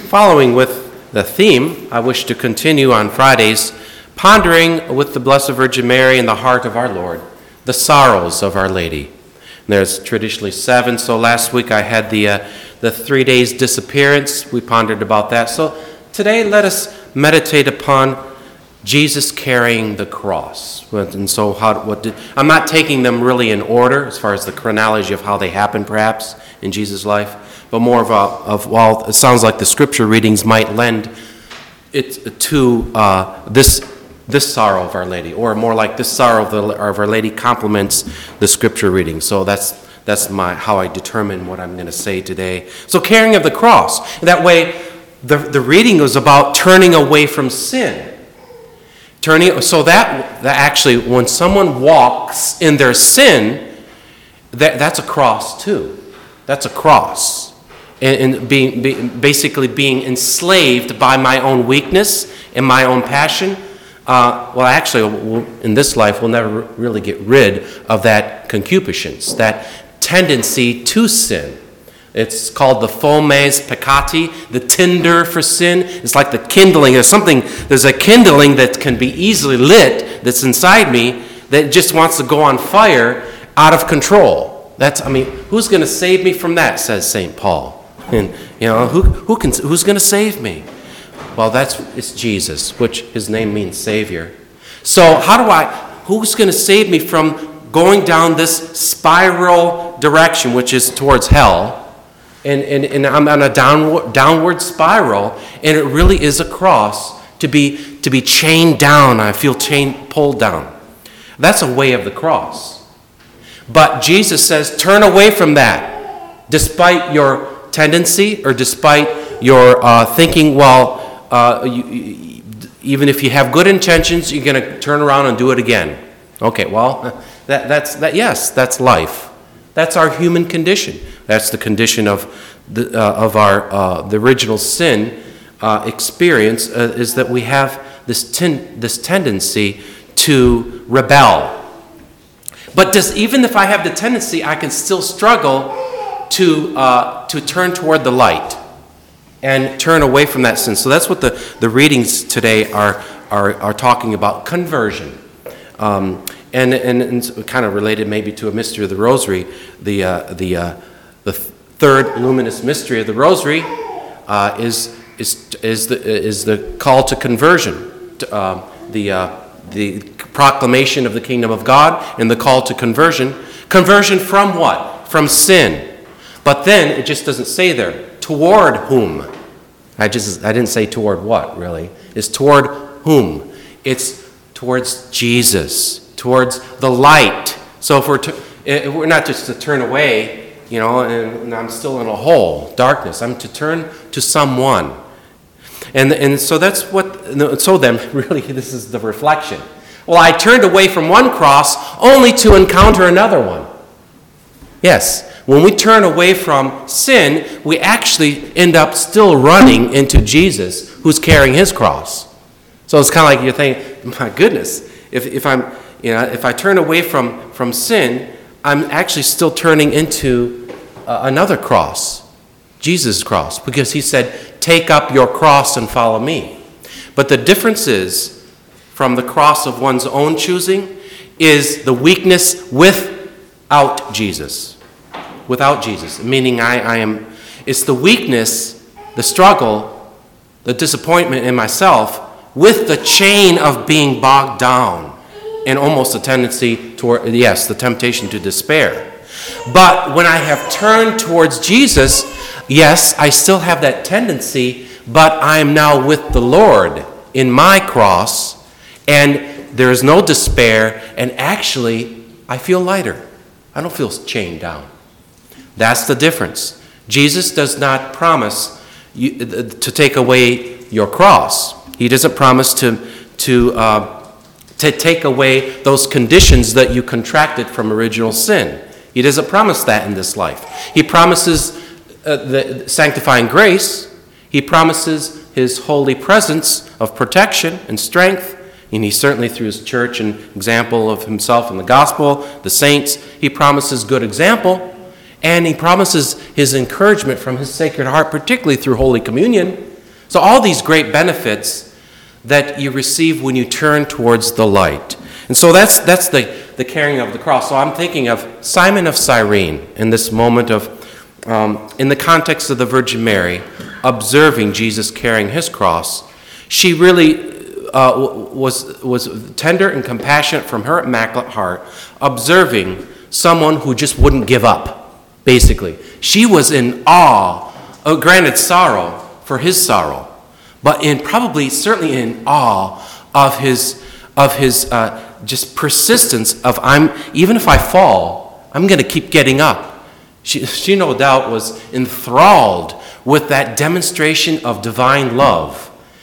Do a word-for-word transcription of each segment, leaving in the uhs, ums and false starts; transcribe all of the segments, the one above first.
Following with the theme, I wish to continue on Fridays, pondering with the Blessed Virgin Mary in the heart of our Lord, the sorrows of Our Lady. There's traditionally seven, so last week I had the uh, the three days disappearance. We pondered about that. So today let us meditate upon Jesus carrying the cross. And so how, what did, I'm not taking them really in order as far as the chronology of how they happened perhaps in Jesus' life, but more of, a, of well, it sounds like the scripture readings might lend it to uh, this this sorrow of Our Lady, or more like this sorrow of, the, of Our Lady complements the scripture reading. So that's that's my how I determine what I'm going to say today. So carrying of the cross. That way, the, the reading was about turning away from sin. Turning, so that, that actually, when someone walks in their sin, that, that's a cross too. That's a cross. And, and being, be, basically being enslaved by my own weakness and my own passion. Uh, well, actually, in this life, we'll never really get rid of that concupiscence, that tendency to sin. It's called the fomes peccati, the tinder for sin. It's like the kindling. There's something, there's a kindling that can be easily lit that's inside me that just wants to go on fire out of control. That's, I mean, who's going to save me from that, says Saint Paul. And, you know, who, who can, who's going to save me? Well, that's, it's Jesus, which his name means Savior. So how do I, who's going to save me from going down this spiral direction, which is towards hell? And, and, and I'm on a downward, downward spiral, and it really is a cross to be, to be chained down. I feel chain pulled down. That's a way of the cross. But Jesus says, turn away from that, despite your tendency or despite your uh, thinking, well, uh, you, you, even if you have good intentions, you're going to turn around and do it again. Okay, well, that, that's that. Yes, that's life. That's our human condition. That's the condition of the uh, of our uh, the original sin uh, experience uh, is that we have this ten, this tendency to rebel. But does, even if I have the tendency, I can still struggle to uh, to turn toward the light and turn away from that sin. So that's what the, the readings today are are are talking about, conversion. Um, and, and and kind of related maybe to a mystery of the Rosary, the uh, the uh, the third luminous mystery of the Rosary uh, is is is the is the call to conversion, to, uh, the uh, the proclamation of the kingdom of God, and the call to conversion. Conversion from what? From sin. But then it just doesn't say there. Toward whom? I just I didn't say toward what really. It's toward whom? It's towards Jesus, towards the light. So if we're to, if we're not just to turn away, you know, and I'm still in a hole, darkness. I'm to turn to someone. And and so that's what, so then really this is the reflection. Well, I turned away from one cross only to encounter another one. Yes, when we turn away from sin, we actually end up still running into Jesus who's carrying his cross. So it's kind of like you're thinking, my goodness, if if I'm, you know, if I turn away from, from sin, I'm actually still turning into uh, another cross, Jesus' cross, because he said, take up your cross and follow me. But the difference is, from the cross of one's own choosing, is the weakness without Jesus. Without Jesus, meaning I, I am, it's the weakness, the struggle, the disappointment in myself with the chain of being bogged down and almost a tendency toward, yes, the temptation to despair. But when I have turned towards Jesus, yes, I still have that tendency, but I am now with the Lord in my cross, and there is no despair, and actually, I feel lighter. I don't feel chained down. That's the difference. Jesus does not promise you, to take away your cross. He doesn't promise to, to, uh, to take away those conditions that you contracted from original sin. He doesn't promise that in this life. He promises uh, the sanctifying grace. He promises his holy presence of protection and strength. And he certainly, through his church and example of himself in the gospel, the saints, he promises good example. And he promises his encouragement from his Sacred Heart, particularly through Holy Communion. So all these great benefits that you receive when you turn towards the light. And so that's that's the, the carrying of the cross. So I'm thinking of Simon of Cyrene in this moment of, um, in the context of the Virgin Mary, observing Jesus carrying his cross. She really uh, was, was tender and compassionate from her immaculate heart, observing someone who just wouldn't give up, basically. She was in awe, oh, granted sorrow for his sorrow, but in probably, certainly in awe of his, of his uh, just persistence of, I'm, even if I fall, I'm going to keep getting up. She, she no doubt was enthralled with that demonstration of divine love,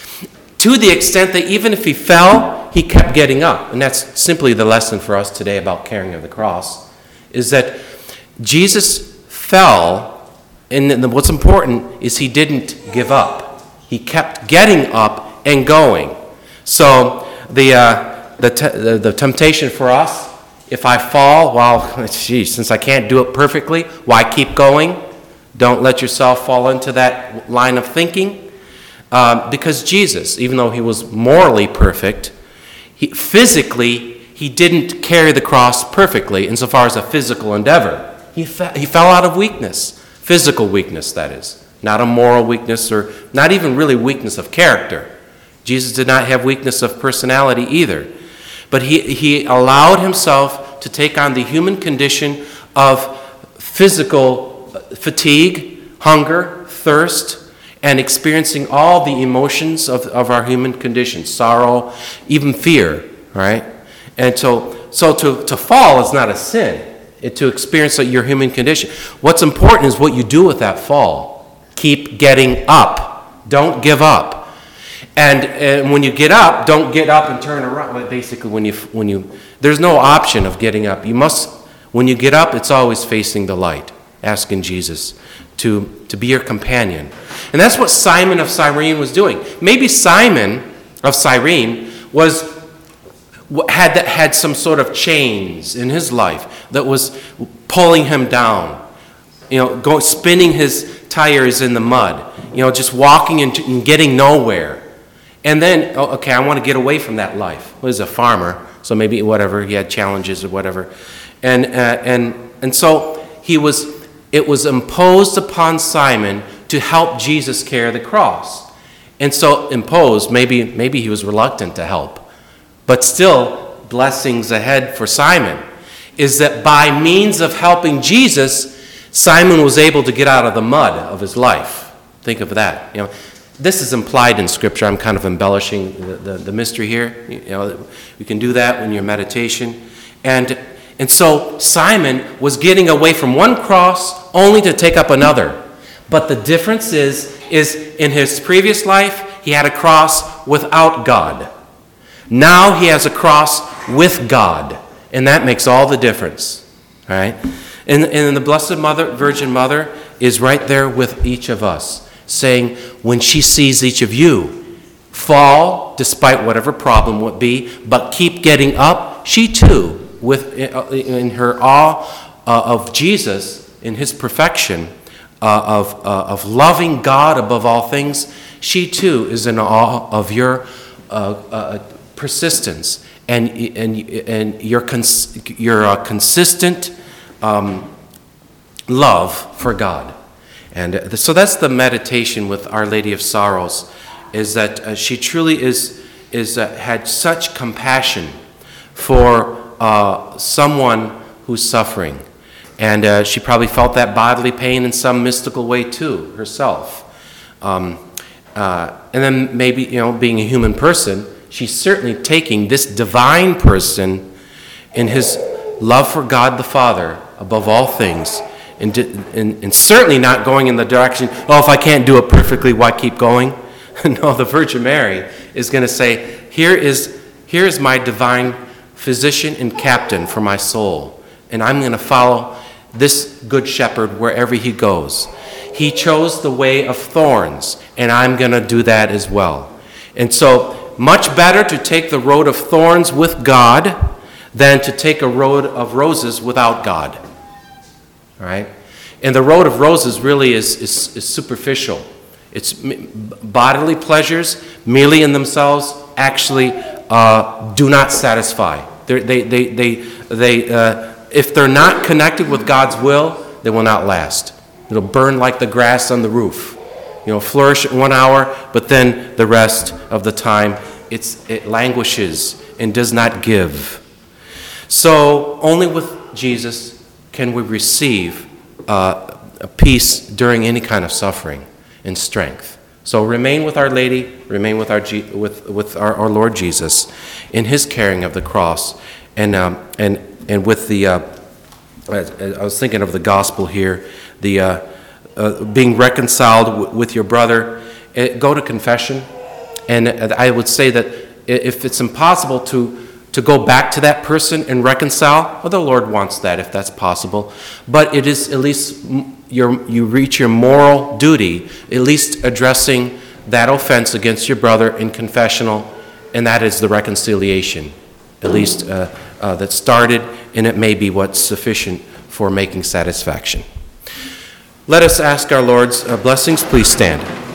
to the extent that even if he fell, he kept getting up. And that's simply the lesson for us today about carrying of the cross, is that Jesus fell, and what's important is he didn't give up. He kept getting up and going. So the uh, the, te- the the temptation for us, if I fall, well, geez, since I can't do it perfectly, why keep going? Don't let yourself fall into that line of thinking. Um, because Jesus, even though he was morally perfect, he, physically, he didn't carry the cross perfectly insofar as a physical endeavor. He, fe- he fell out of weakness, physical weakness, that is. Not a moral weakness or not even really weakness of character. Jesus did not have weakness of personality either. But he, he allowed himself to take on the human condition of physical fatigue, hunger, thirst, and experiencing all the emotions of, of our human condition, sorrow, even fear, right? And so, so to, to fall is not a sin, it, to experience your human condition. What's important is what you do with that fall. Keep getting up. Don't give up. And, and when you get up, don't get up and turn around. Basically, when you, when you, there's no option of getting up. You must, when you get up, it's always facing the light, asking Jesus to, to be your companion. And that's what Simon of Cyrene was doing. Maybe Simon of Cyrene was had had some sort of chains in his life that was pulling him down. You know, go, spinning his tires in the mud. You know, just walking and, and getting nowhere. And then, oh, okay, I want to get away from that life. Well, he's a farmer, so maybe whatever, he had challenges or whatever. And uh, and and so he was. It was imposed upon Simon to help Jesus carry the cross. And so imposed, maybe maybe he was reluctant to help. But still, blessings ahead for Simon, is that by means of helping Jesus, Simon was able to get out of the mud of his life. Think of that. You know, this is implied in Scripture. I'm kind of embellishing the, the, the mystery here. You know, you can do that when you're meditation. And And so Simon was getting away from one cross only to take up another. But the difference is, is in his previous life, he had a cross without God. Now he has a cross with God. And that makes all the difference. All right? And, and the Blessed Mother, Virgin Mother, is right there with each of us, saying, when she sees each of you fall, despite whatever problem would be, but keep getting up, she too, with in her awe uh, of Jesus, in his perfection, uh, of uh, of loving God above all things, she too is in awe of your uh, uh, persistence and and and your cons- your uh, consistent um, love for God. And so that's the meditation with Our Lady of Sorrows, is that uh, she truly is is uh, had such compassion for Uh, someone who's suffering. And uh, she probably felt that bodily pain in some mystical way too, herself. Um, uh, and then maybe, you know, being a human person, she's certainly taking this divine person in his love for God the Father above all things, and, and, and certainly not going in the direction, oh, if I can't do it perfectly, why keep going? No, the Virgin Mary is going to say, here is, here is my divine physician and captain for my soul, and I'm going to follow this good shepherd wherever he goes. He chose the way of thorns, and I'm going to do that as well. And so, much better to take the road of thorns with God than to take a road of roses without God. All right? And the road of roses really is, is, is superficial. It's bodily pleasures merely in themselves actually uh, do not satisfy. They're, they, they, they, they, uh, if they're not connected with God's will, they will not last. It'll burn like the grass on the roof. You know, flourish in one hour, but then the rest of the time it's, it languishes and does not give. So only with Jesus can we receive uh, a peace during any kind of suffering and strength. So remain with Our Lady, remain with our G- with with our, our Lord Jesus in His carrying of the cross, and um, and and with the. Uh, I was thinking of the gospel here, the uh, uh, being reconciled w- with your brother. Uh, go to confession, and I would say that if it's impossible to. to go back to that person and reconcile, well, the Lord wants that if that's possible. But it is at least your, you reach your moral duty, at least addressing that offense against your brother in confessional, and that is the reconciliation, at least uh, uh, that started, and it may be what's sufficient for making satisfaction. Let us ask our Lord's uh, blessings. Please stand.